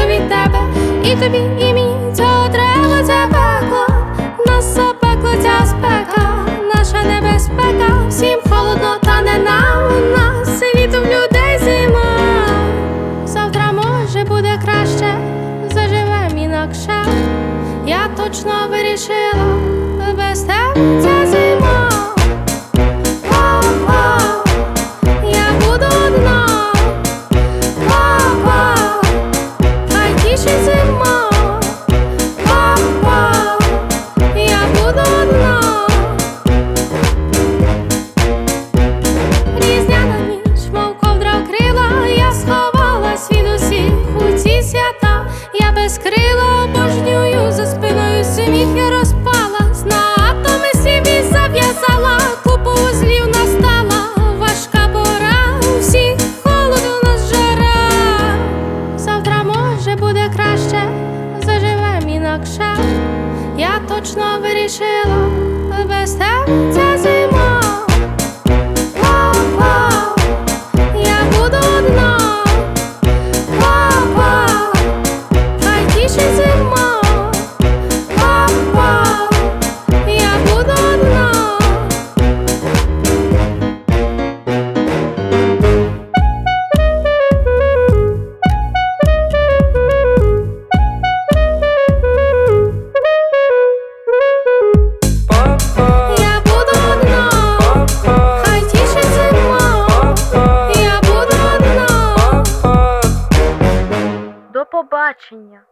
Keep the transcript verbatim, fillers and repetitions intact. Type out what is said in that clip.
від тебе. І тобі, і мені цього треба, це пекло. Нас запекло ця спека, наша небезпека. Всім холодно, та не нам, у нас світом людей зима. Завтра може буде краще, заживем інакше. Я точно вирішила, без тебе ця зима. Вау-вау, я буду одна. Вау-вау, хай тішить зима. Вау-вау, я буду одна. Різдвяна ніч, мов ковдра вкрила, я сховалась від усіх у ці свята. Я без крила обожнюю, за спиною сміх я розпалась, на атоми собі зав'язала, купу вузлів настала, важка пора, у всіх холод, у нас жара. Завтра може буде краще, заживем інакше. Я точно вирішила, без тебе ця зима. Вау-вау, я буду одна. Вау-вау, хай тішить зима. Вау-вау, я буду одна. Я буду одна. Хай тішить зима. Я буду одна. До побачення!